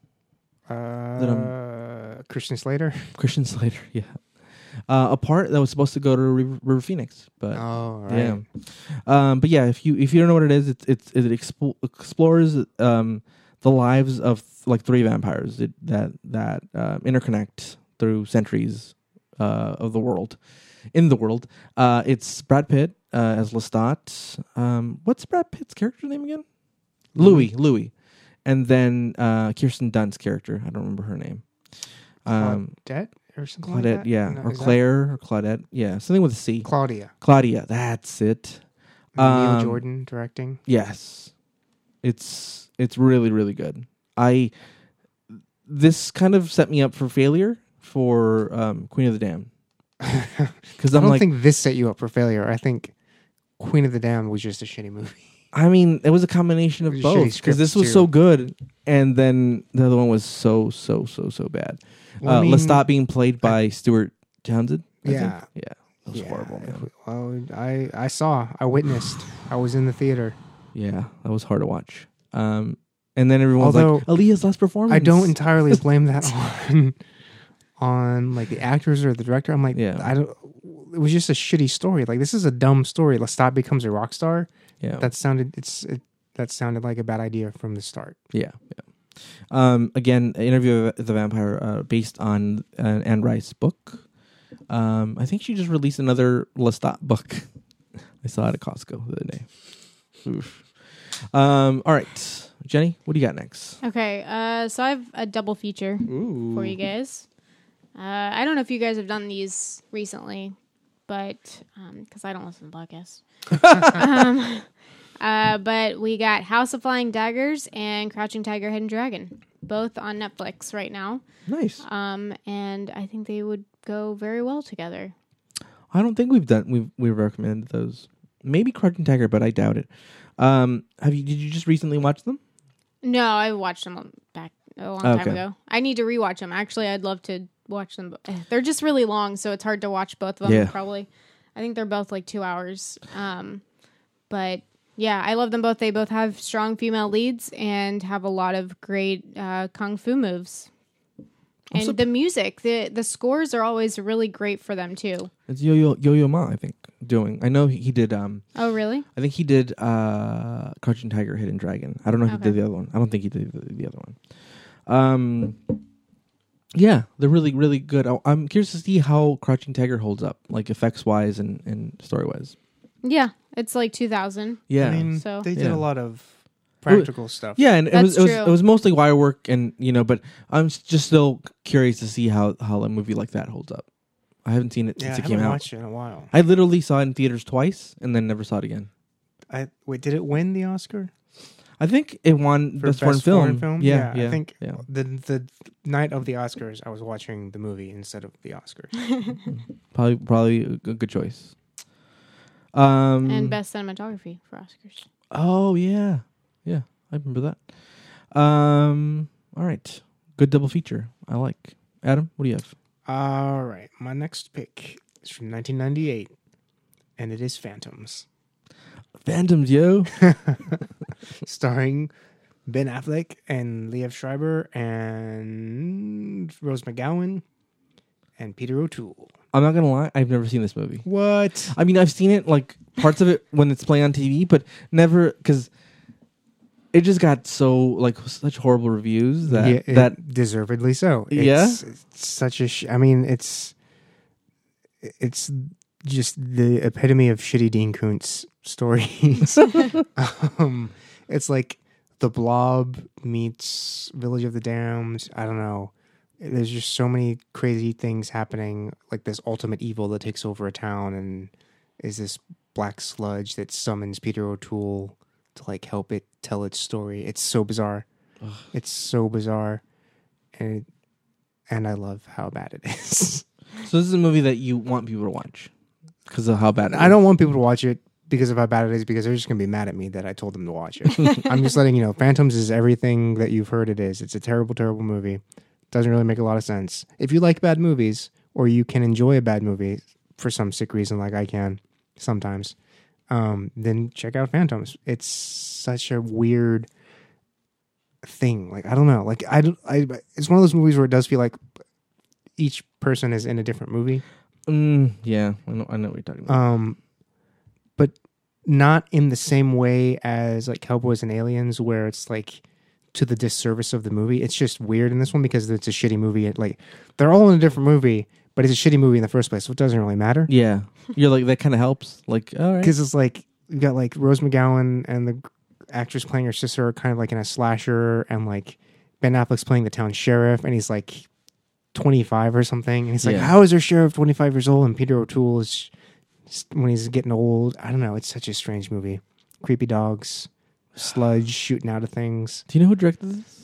Christian Slater. Christian Slater. Yeah. A part that was supposed to go to River Phoenix, but Oh, right. yeah. But yeah, if you don't know what it is, it explores the lives of like three vampires that interconnect through centuries of the world. In the world, it's Brad Pitt as Lestat. What's Brad Pitt's character name again? Louis, and then Kirsten Dunst's character. I don't remember her name. Claudette or something Claudette, like that? yeah, No, or is that- Claire, or Claudette, yeah, something with a C. Claudia. Claudia, that's it. Neil Jordan directing. Yes, it's really, really good. This kind of set me up for failure for Queen of the Damned, because I I'm don't like, think this set you up for failure. I think Queen of the Damned was just a shitty movie. I mean, it was a combination of It was both, shitty because this scripts, was too. so good, and then the other one was so bad. Well, I mean, Lestat being played by Stuart Townsend. I think. Yeah. Yeah, that was horrible, man. Well, I witnessed. I was in the theater. Yeah, that was hard to watch. And then everyone's Although, like, Aaliyah's last performance. I don't entirely blame that on like the actors or the director. I'm like, Yeah. I don't. It was just a shitty story. Like this is a dumb story. Lestat becomes a rock star. Yeah. That sounded. It that sounded like a bad idea from the start. Yeah. Again, Interview with the Vampire, based on an Anne Rice book. I think she just released another Lestat book. I saw it at Costco the other day. Oof. All right, Jenny, what do you got next? Okay, so I have a double feature for you guys. I don't know if you guys have done these recently, but because I don't listen to podcasts. But we got House of Flying Daggers and Crouching Tiger, Hidden Dragon, both on Netflix right now. Nice. And I think they would go very well together. I don't think we've recommended those. Maybe Crouching Tiger, but I doubt it. Did you just recently watch them? No, I watched them back a long time ago. I need to rewatch them. Actually, I'd love to watch them. They're just really long, so it's hard to watch both of them. Yeah. Probably, I think they're both like 2 hours. But yeah, I love them both. They both have strong female leads and have a lot of great kung fu moves. And the music, the scores are always really great for them too. It's Yo-Yo Ma, I think, doing. I know he did. Oh, really? I think he did Crouching Tiger, Hidden Dragon. I don't know if he did the other one. I don't think he did the other one. Yeah, they're really, really good. I'm curious to see how Crouching Tiger holds up, like effects-wise and story-wise. Yeah, it's like 2000. Yeah. I mean, So- they did Yeah. a lot of practical stuff. Yeah, and That's it true. was mostly wire work, and but I'm just still curious to see how a movie like that holds up. I haven't seen it Yeah, I since it haven't came out. watched it in a while. I literally saw it in theaters twice and then never saw it again. Wait, did it win the Oscar I think it won for Best Foreign Film. Yeah, I think yeah. the night of the Oscars, I was watching the movie instead of the Oscars. Probably a good choice. And best cinematography for Oscars. Oh yeah, I remember that. All right, good double feature. I like. Adam, what do you have? All right, my next pick is from 1998, and it is Phantoms, Phantoms, yo. starring Ben Affleck and Liev Schreiber and Rose McGowan and Peter O'Toole. I'm not gonna lie, I've never seen this movie. What? I mean, I've seen it, like parts of it when it's playing on TV, but never, because it just got such horrible reviews that that deservedly so. It's such a. I mean, it's just the epitome of shitty Dean Koontz stories. It's like The Blob meets Village of the Damned. I don't know. There's just so many crazy things happening, like this ultimate evil that takes over a town and is this black sludge that summons Peter O'Toole to like help it tell its story. It's so bizarre. Ugh. It's so bizarre. And I love how bad it is. So this is a movie that you want people to watch because of how bad it is. I don't want people to watch it because of how bad it is, because they're just going to be mad at me that I told them to watch it. I'm just letting you know, Phantoms is everything that you've heard it is. It's a terrible, terrible movie. Doesn't really make a lot of sense. If you like bad movies, or you can enjoy a bad movie for some sick reason like I can sometimes, then check out Phantoms. It's such a weird thing. Like, I don't know. Like, it's one of those movies where it does feel like each person is in a different movie. Yeah, I know what you're talking about. But not in the same way as like Cowboys and Aliens, where it's like to the disservice of the movie. It's just weird in this one because it's a shitty movie. Like, they're all in a different movie, but it's a shitty movie in the first place, so it doesn't really matter. Yeah, you're like, that kind of helps. Like, all right, Because it's like you got like Rose McGowan and the actress playing her sister are kind of like in a slasher, and like Ben Affleck's playing the town sheriff, and he's like 25 or something, and he's like, Yeah. how is their sheriff 25 years old? And Peter O'Toole is when he's getting old. I don't know. It's such a strange movie. Creepy dogs, sludge shooting out of things. do you know who directed this?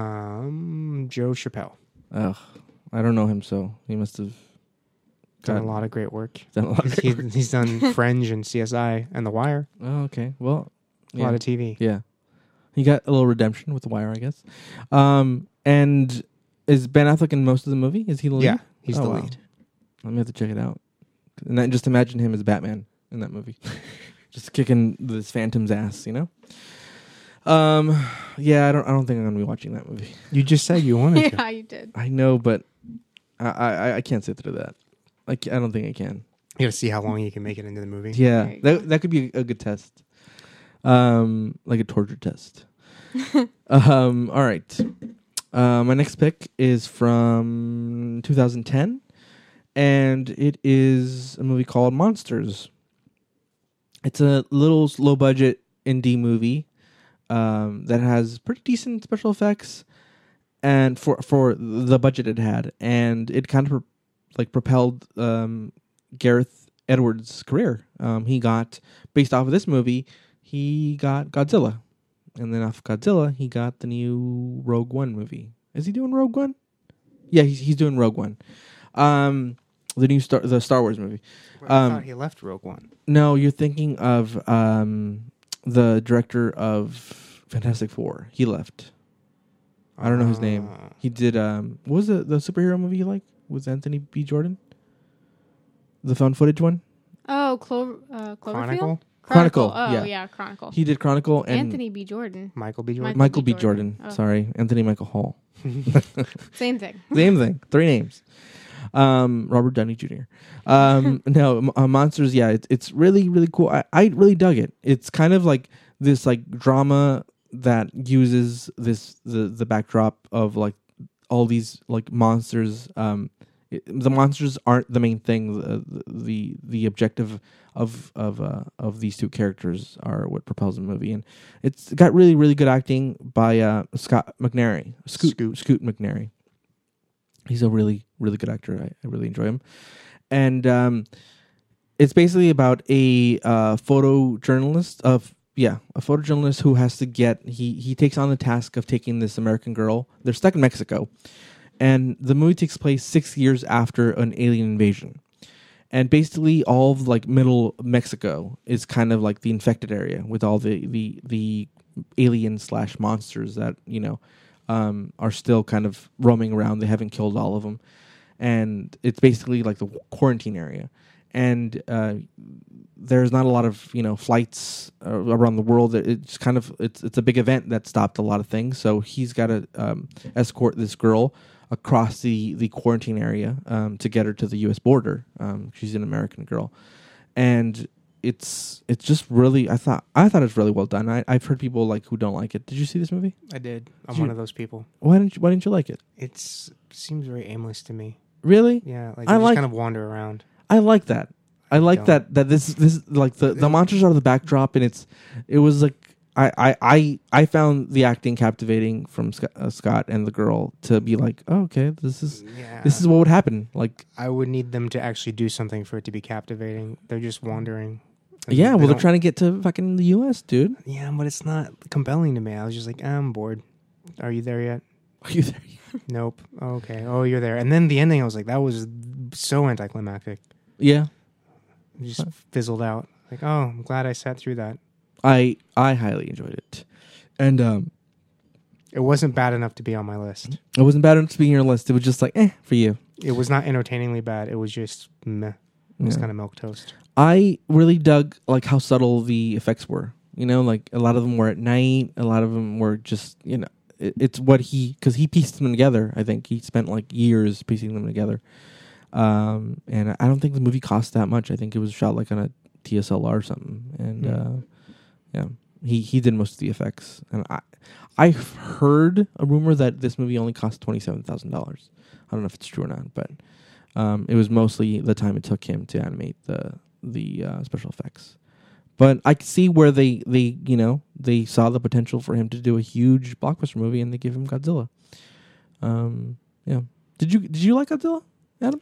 Joe Chappelle Ugh, I don't know him, so he must have done a lot of great work. done a lot of great work. He's done Fringe and CSI and The Wire. Oh, okay. Well, A lot of TV. Yeah. He got a little redemption with The Wire, I guess. And is Ben Affleck in most of the movie? Is he the lead? Yeah, he's Oh, the wow. lead. Let me have to check it out. And then just imagine him as Batman in that movie. Just kicking this Phantom's ass, you know? Yeah, I don't think I'm gonna be watching that movie. You just said you wanted to. Yeah, you did. I know, but I can't sit through that. I don't think I can. You got to see how long you can make it into the movie. Yeah, There you that could be a good test. like a torture test. All right. My next pick is from 2010, and it is a movie called Monsters. It's a little low budget indie movie that has pretty decent special effects, and for the budget it had, and it kind of propelled Gareth Edwards' career. He got, based off of this movie, he got Godzilla. And then off Godzilla, he got the new Rogue One movie. Is he doing Rogue One? Yeah, he's doing Rogue One. The Star Wars movie. I thought he left Rogue One. No, you're thinking of the director of Fantastic Four. He left. I don't know his name. He did. What was the superhero movie you like? Was Anthony B. Jordan? The found footage one? Oh, Cloverfield? Chronicle. Oh, yeah, Chronicle. He did Chronicle and Anthony B. Jordan. Michael B. Jordan. Michael B. Jordan. Oh. Sorry, Anthony Michael Hall. Same thing. Same thing. 3 names. Robert Downey Jr. No, Monsters. Yeah, it's really, really cool. I really dug it. It's kind of like this drama that uses the backdrop of all these monsters. The monsters aren't the main thing. The objective of these two characters are what propels the movie, and it's got really, really good acting by Scott McNairy, Scoot McNairy. He's a really, really good actor. I really enjoy him, and it's basically about a photojournalist who has to get he takes on the task of taking this American girl. They're stuck in Mexico, and the movie takes place 6 years after an alien invasion. And basically, all of middle Mexico is kind of like the infected area with all the alien / monsters that are still kind of roaming around. They haven't killed all of them, and it's basically like the quarantine area. And there's not a lot of flights around the world. It's kind of it's a big event that stopped a lot of things. So he's got to escort this girl across the quarantine area to get her to the U.S. border. She's an American girl, and it's just really I thought it was really well done. I've heard people who don't like it. Did you see this movie? I did. I'm one of those people. Why didn't you like it? It seems very aimless to me. Really? Yeah, you just kind of wander around. I like that. I like that this the monsters are the backdrop, and it was I found the acting captivating from Scott and the girl to be oh, okay, this is what would happen. I would need them to actually do something for it to be captivating. They're just wandering. Yeah, they're trying to get to fucking the U.S., dude. Yeah, but it's not compelling to me. I was just I'm bored. Are you there yet? Are you there yet? Nope. Oh, okay. Oh, you're there. And then the ending, I was that was so anticlimactic. Yeah. It just fizzled out. Oh, I'm glad I sat through that. I highly enjoyed it, and it wasn't bad enough to be on my list. It wasn't bad enough to be on your list. It was just for you. It was not entertainingly bad. It was just meh. It was kind of milquetoast. I really dug how subtle the effects were. A lot of them were at night. A lot of them were just it's what because he pieced them together. I think he spent years piecing them together. And I don't think the movie cost that much. I think it was shot on a DSLR or something. And he did most of the effects. And I heard a rumor that this movie only cost $27,000. I don't know if it's true or not, but it was mostly the time it took him to animate the special effects. But I could see where they saw the potential for him to do a huge blockbuster movie, and they gave him Godzilla. Yeah. Did you like Godzilla, Adam?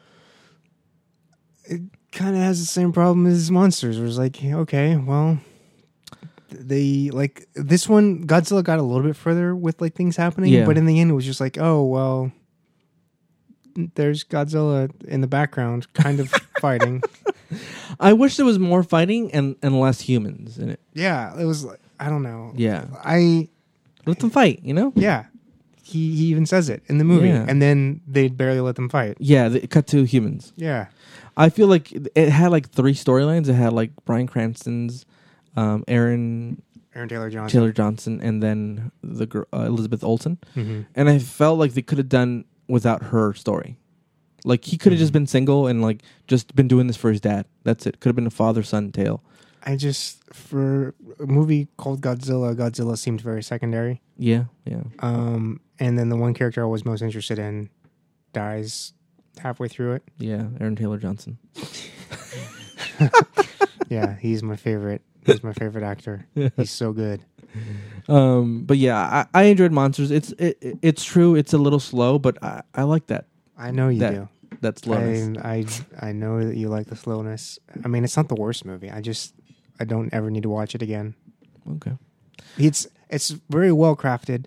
It kind of has the same problem as Monsters. It was okay, well, they this one, Godzilla got a little bit further with things happening, but in the end, it was just oh well, there's Godzilla in the background, kind of fighting. I wish there was more fighting and less humans in it. Yeah, it was. I don't know. Yeah, let them fight. Yeah. He even says it in the movie, and then they barely let them fight. Yeah, they cut to humans. Yeah. I feel it had 3 storylines. It had Bryan Cranston's, Aaron Taylor Johnson, and then the girl Elizabeth Olsen. Mm-hmm. And I felt they could have done without her story. He could have just been single and just been doing this for his dad. That's it. Could have been a father-son tale. I just, for a movie called Godzilla seemed very secondary. Yeah. And then the one character I was most interested in dies halfway through it. Yeah, Aaron Taylor Johnson. Yeah, he's my favorite. He's my favorite actor. He's so good. But yeah, I enjoyed Monsters. It's true. It's a little slow, but I like that. I know you do. That slowness. I know that you like the slowness. I mean, it's not the worst movie. I don't ever need to watch it again. Okay. It's very well crafted.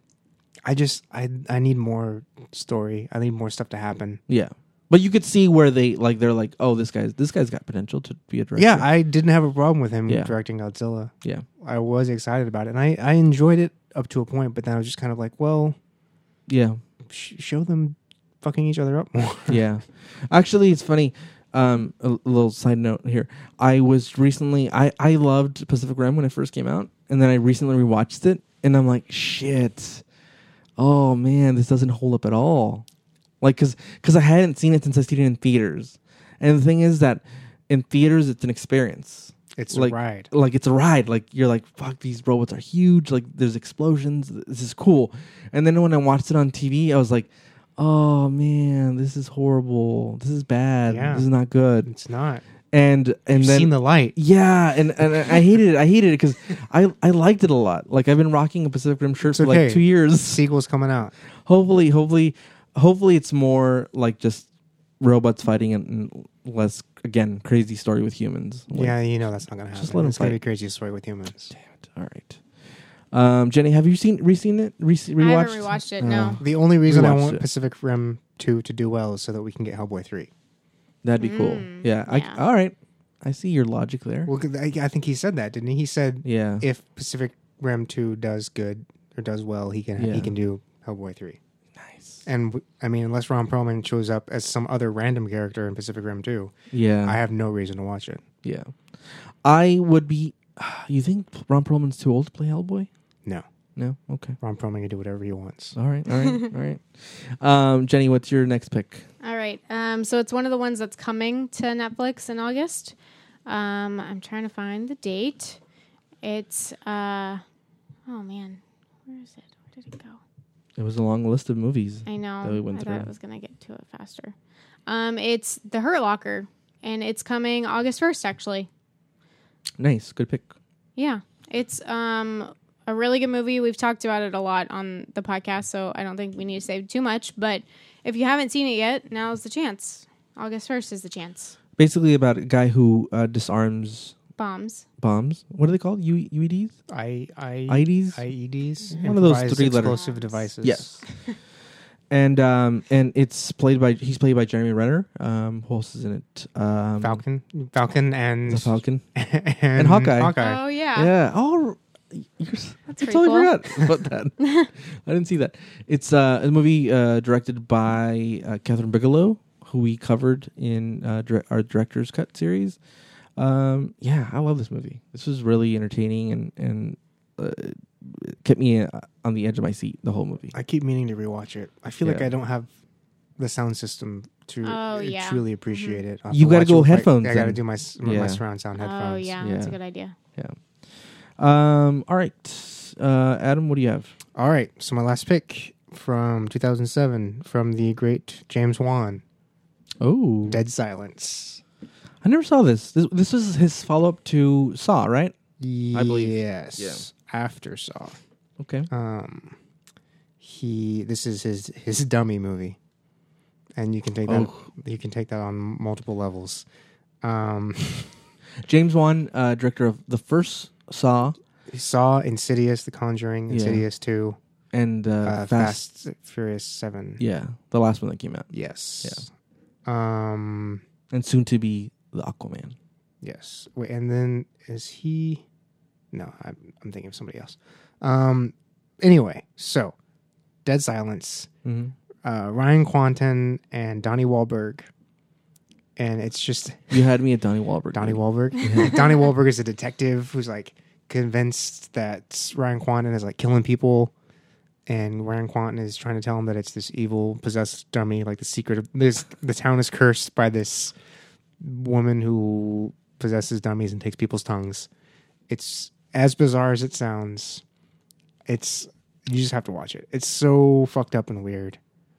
I need more story. I need more stuff to happen. Yeah. But you could see where they're like, oh, this guy's got potential to be a director. Yeah, I didn't have a problem with him Yeah. directing Godzilla. Yeah. I was excited about it, and I enjoyed it up to a point. But then I was just kind of like, well, Yeah. show them fucking each other up more. Yeah. Actually, it's funny. A little side note here. I was recently, I loved Pacific Rim when it first came out. And then I recently rewatched it. And I'm like, shit. Oh, man, this doesn't hold up at all. Like, because I hadn't seen it since I've seen it in theaters. And the thing is that in theaters, it's an experience. It's like, a ride. Like, it's a ride. Like, you're like, fuck, these robots are huge. Like, there's explosions. This is cool. And then when I watched it on TV, I was like, oh, man, this is horrible. This is bad. Yeah. This is not good. It's not. And You've then seen the light. yeah, and I hated it. I hated it because I liked it a lot. Like, I've been rocking a Pacific Rim shirt for like 2 years. Sequel's coming out. Hopefully it's more like just robots fighting and less, again, crazy story with humans. Like, Yeah, you know that's not gonna happen. Just let 'em it's gonna fight. be a crazy story with humans. damn it. All right. Jenny, have you re-seen it? Rewatched? I haven't rewatched it. No. The only reason I Rewatched want it. Pacific Rim 2 to do well is so that we can get Hellboy 3. That'd be cool. Yeah. yeah. All right. I see your logic there. Well, I think he said that, didn't he? He said Yeah. if Pacific Rim 2 does good or does well, he Yeah. can do Hellboy 3. Nice. And I mean, unless Ron Perlman shows up as some other random character in Pacific Rim 2, Yeah. I have no reason to watch it. Yeah. I would be. You think Ron Perlman's too old to play Hellboy? No. No? Okay. Ron Perlman can do whatever he wants. All right. All right. Jenny, what's your next pick? All right. So it's one of the ones that's coming to Netflix in August. I'm trying to find the date. It's oh man, where is it? Where did it go? It was a long list of movies. I know. That we went I through. thought I was gonna get to it faster. It's The Hurt Locker, and it's coming August 1st. Actually, Nice. Good pick. yeah. It's a really good movie. We've talked about it a lot on the podcast, so I don't think we need to say too much. But if you haven't seen it yet, now's the chance. August 1st is the chance. Basically about a guy who disarms Bombs. bombs. What are they called? UEDs? IEDs? IEDs. One of those Improvised 3 letter- explosive devices. Yes. and it's he's played by Jeremy Renner. Who else is in it? Falcon and The Falcon. and Hawkeye. Oh yeah. Yeah. Oh, That's I pretty totally cool. forgot about that. I didn't see that. It's a movie directed by Catherine Bigelow, who we covered in our Director's Cut series. Yeah, I love this movie. This was really entertaining and kept me on the edge of my seat the whole movie. I keep meaning to rewatch it. I feel like Yeah. I don't have the sound system to Oh, yeah. truly appreciate it. I'll have You to gotta watch go it with my- headphones I got to then. do my Yeah. surround sound headphones. Oh yeah, that's a Yeah. good idea. All right. Adam, what do you have? All right, so my last pick from 2007 from the great James Wan, Oh, Dead Silence. I never saw this. This was his follow up to Saw, right? believe. Yes. Yeah. After Saw. Okay. This is his dummy movie. And you can take that on multiple levels. James Wan, director of the first Saw Saw, Insidious, The Conjuring, Yeah. Insidious 2, and Fast Furious 7. Yeah, the last one that came out, Yes. and soon to be the Aquaman. Yes. Wait, and then is he? No, I'm thinking of somebody else. Anyway, so Dead Silence, Mm-hmm. Ryan Quanten and Donnie Wahlberg, and it's just You had me at Donnie Wahlberg. Donnie Wahlberg. Donnie Wahlberg is a detective who's like convinced that Ryan Quanten is like killing people, and Ryan Quanten is trying to tell him that it's this evil possessed dummy. Like the secret of this, the town is cursed by this woman who possesses dummies and takes people's tongues. It's as bizarre as it sounds. You just have to watch it. It's so fucked up and weird.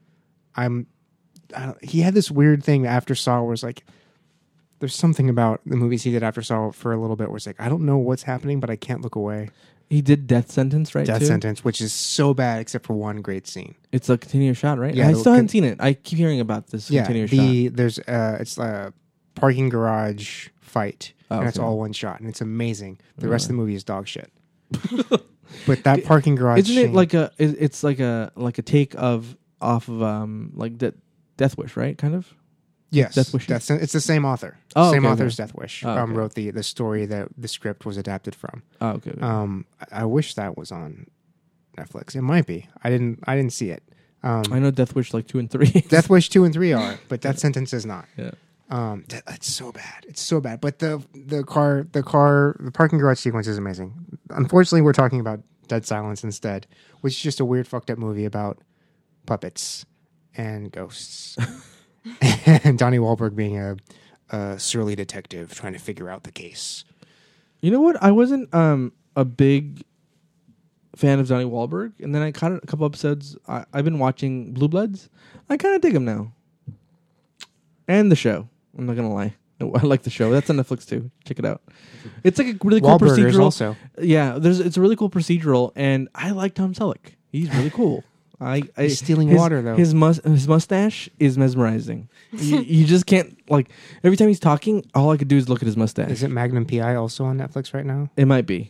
He had this weird thing after Saw where it's like, there's something about the movies he did after Saw for a little bit where it's like, I don't know what's happening, but I can't look away. He did Death Sentence, right? Death too? Sentence, which is so bad except for one great scene. It's a continuous shot, right? Yeah, I still haven't seen it. I keep hearing about this continuous shot. There's it's a parking garage fight, and it's okay. all one shot, and it's amazing. The rest of the movie is dog shit. But that parking garage, isn't it like a? It's like a take off of like Death Wish, right? Kind of. Yes, Death Wish. It's the same author. Oh, Same okay, author as okay. Death Wish. Oh, okay. Wrote the story that the script was adapted from. Oh, okay. okay. I wish that was on Netflix. It might be. I didn't see it. I know Death Wish like 2 and 3. Death Wish 2 and 3 are, but Death Sentence is not. Yeah. It's so bad. It's so bad. But the parking garage sequence is amazing. Unfortunately, we're talking about Dead Silence instead, which is just a weird fucked up movie about puppets and ghosts. And Donnie Wahlberg being a surly detective trying to figure out the case. You know what? I wasn't a big fan of Donnie Wahlberg, and then I caught a couple episodes. I've been watching Blue Bloods. I kind of dig him now, and the show. I'm not gonna lie. I like the show. That's on Netflix too. Check it out. It's like a really cool Wahlburgers procedural. Also. Yeah, it's a really cool procedural, and I like Tom Selleck. He's really cool. He's stealing water though. His mustache is mesmerizing. you just can't like every time he's talking. All I could do is look at his mustache. Is it Magnum PI also on Netflix right now? It might be.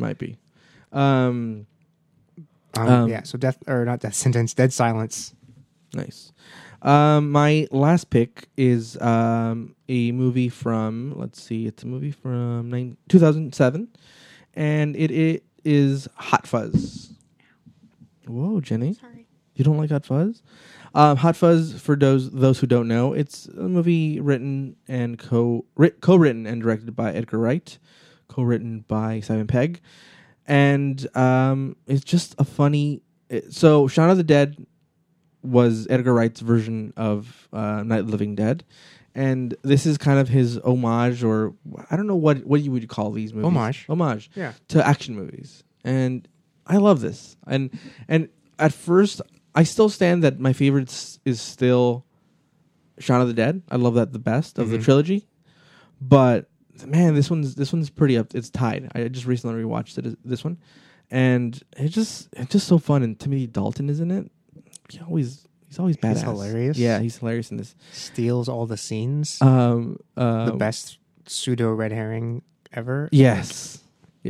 Yeah. So Death Sentence, Dead Silence. Nice. My last pick is a movie from. Let's see. It's a movie from 2007, and it is Hot Fuzz. Whoa, Jenny. Sorry. You don't like Hot Fuzz? Hot Fuzz, for those who don't know, it's a movie written and co-written and directed by Edgar Wright, co-written by Simon Pegg, and it's just a funny. So Shaun of the Dead was Edgar Wright's version of Night of the Living Dead, and this is kind of his homage, or I don't know what you would call these movies. Homage. Yeah. To action movies, and I love this. And at first, I still stand that my favorite is still Shaun of the Dead. I love that the best of the trilogy. But man, this one's pretty up. It's tied. I just recently rewatched this one, and it's just so fun. And Timothy Dalton is in it. He's always badass. He's hilarious. Yeah, he's hilarious in this. Steals all the scenes. The The best pseudo red herring ever. Yes.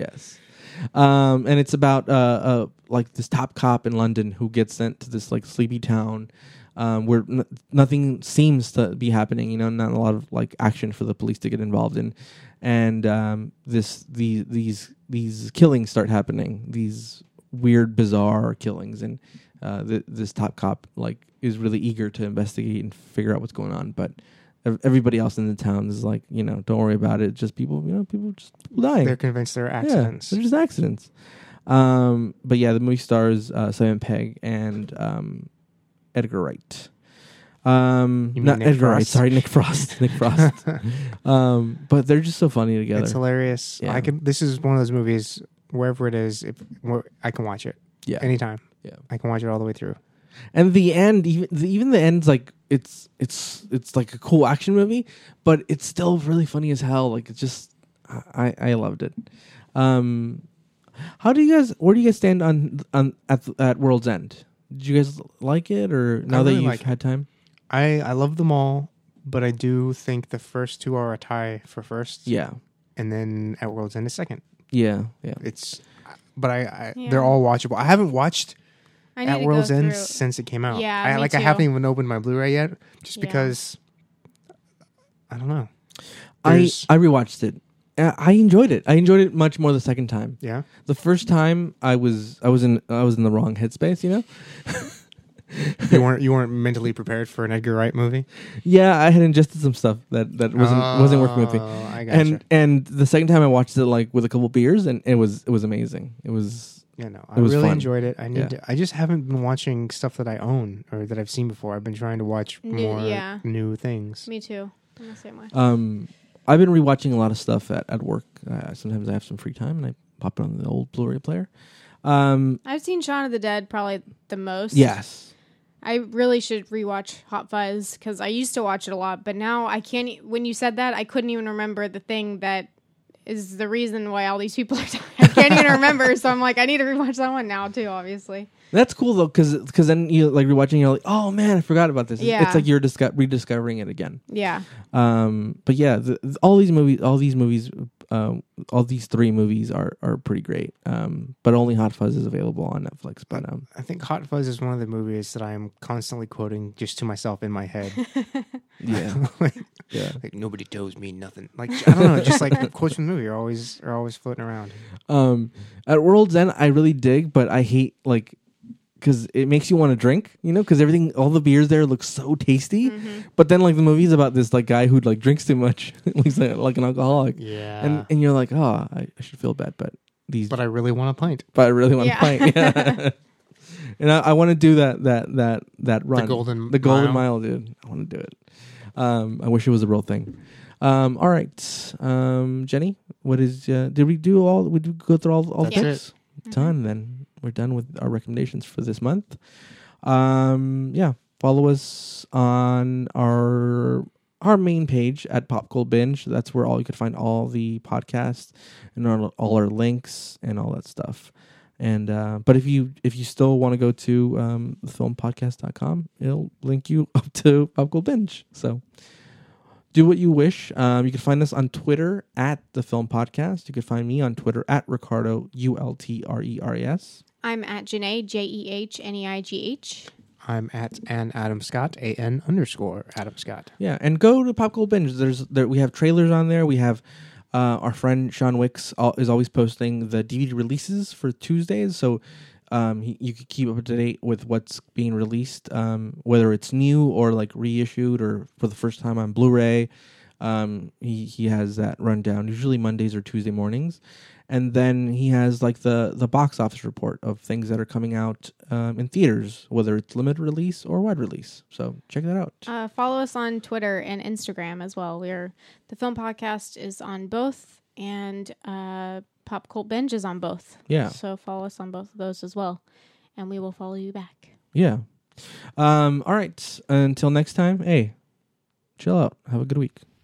And it's about like this top cop in London who gets sent to this like sleepy town where nothing seems to be happening. You know, not a lot of like action for the police to get involved in, and these killings start happening. These weird, bizarre killings, and this top cop like is really eager to investigate and figure out what's going on, but everybody else in the town is like, you know, don't worry about it. Just people dying. They're convinced they're accidents. Yeah, they're just accidents. But yeah, the movie stars Simon Pegg and Edgar Wright. Not Nick Edgar Wright. Frost? Sorry, Nick Frost. Nick Frost. But they're just so funny together. It's hilarious. Yeah. This is one of those movies, wherever it is, I can watch it. Yeah. Anytime. Yeah. I can watch it all the way through. And the end, even the end's like it's like a cool action movie, but it's still really funny as hell. Like it's just I loved it. Where do you guys stand on at World's End? Did you guys like it, or now that you've had time? I love them all, but I do think the first two are a tie for first. Yeah. And then At World's End is second. Yeah. They're all watchable. I haven't watched I need At to World's go End through. since it came out. Yeah, I me too. haven't even opened my Blu-ray yet, just Yeah. because I don't know. I rewatched it. I enjoyed it. I enjoyed it much more the second time. Yeah. The first time I was in the wrong headspace, you know? You weren't mentally prepared for an Edgar Wright movie. Yeah, I had ingested some stuff that wasn't working with me. I gotcha. And the second time I watched it like with a couple beers, and it was amazing. It was Yeah, no, I it was really fun. enjoyed it. I need Yeah. to. I just haven't been watching stuff that I own or that I've seen before. I've been trying to watch more Yeah. new things. Me too. I'm the same way. I've been rewatching a lot of stuff at work. Sometimes I have some free time and I pop it on the old Blu-ray player. I've seen Shaun of the Dead probably the most. Yes. I really should rewatch Hot Fuzz because I used to watch it a lot, but now I can't. When you said that, I couldn't even remember the thing that is the reason why all these people are dying. I can't even remember, so I'm like, I need to rewatch that one now too, obviously. That's cool though, because then you like rewatching, you're like, oh man, I forgot about this. Yeah. It's like you're rediscovering it again. Yeah. But yeah, all these three movies are pretty great. But only Hot Fuzz is available on Netflix. But I think Hot Fuzz is one of the movies that I am constantly quoting just to myself in my head. yeah, yeah. Like nobody tells me nothing. Like I don't know, just like quotes from the movie are always floating around. At World's End, I really dig, but I hate because it makes you want to drink, because all the beers there look so tasty. Mm-hmm. But then, the movie's about this guy who drinks too much, he's like an alcoholic. Yeah, and you're like, oh, I should feel bad, but I really want a pint. But I really want a pint. Yeah. And I want to do that run, the golden mile, dude. I want to do it. I wish it was a real thing. All right, Jenny, what is? Did we do all? We go through all the picks? Done. Then we're done with our recommendations for this month. Follow us on our main page at Pop Cold Binge. That's where you could find all the podcasts and all our links and all that stuff. And but if you still want to go to thefilmpodcast.com, it'll link you up to Pop Cold Binge. So do what you wish. You can find us on Twitter at The Film Podcast. You can find me on Twitter at Ricardo ULTRERES. I'm at Janae JEHNEIGH. I'm at Ann Adam Scott AN_Adam Scott. Yeah, and go to Pop Cold Binge. We have trailers on there. We have our friend Sean Wicks is always posting the DVD releases for Tuesdays, so you can keep up to date with what's being released, whether it's new or reissued or for the first time on Blu-ray. He has that rundown, usually Mondays or Tuesday mornings. And then he has the box office report of things that are coming out in theaters, whether it's limited release or wide release. So check that out. Follow us on Twitter and Instagram as well. The Film Podcast is on both, and Pop Cult Binge is on both. Yeah. So follow us on both of those as well, and we will follow you back. Yeah. All right. Until next time, hey, chill out. Have a good week.